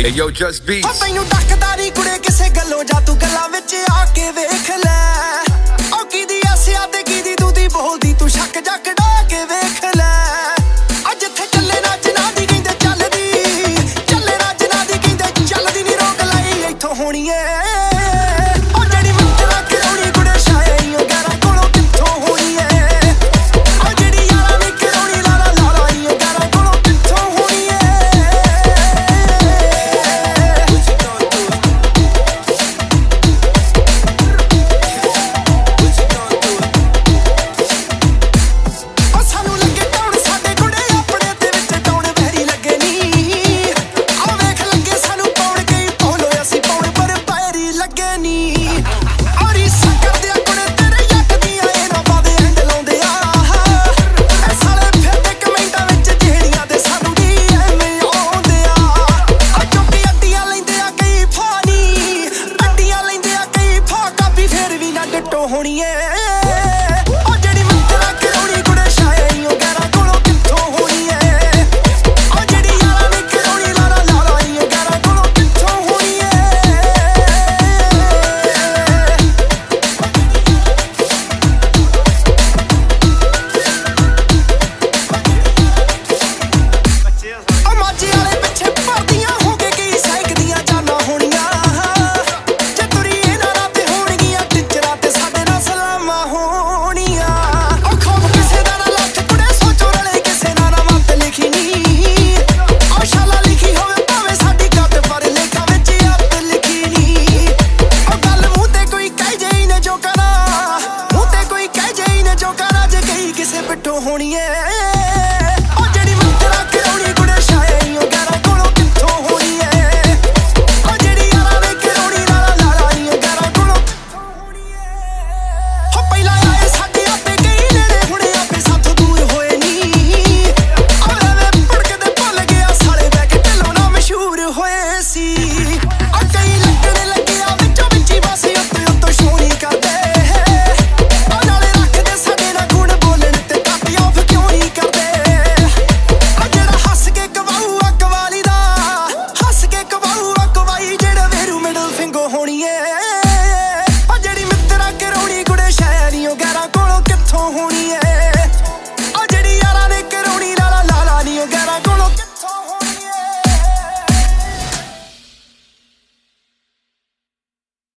Hey yo, just beats. ਤੈਨੂੰ ਡੱਕਦਾਰੀ ਕੁੜੇ ਕਿਸੇ ਗੱਲੋਂ ਜਾ ਤੂੰ ਗੱਲਾਂ ਵਿੱਚ ਆ ਕੇ ਵੇਖ ਲੈ। ਉਹ ਕਿਹਦੀ ਆਸਿਆ ਤੇ ਕਿਹਦੀ ਤੂੰ ਦੀ ਬੋਲਦੀ ਤੂੰ ਸ਼ੱਕ ਜੱਕ ਡਾ ਕੇ ਵੇਖ ਲੈ।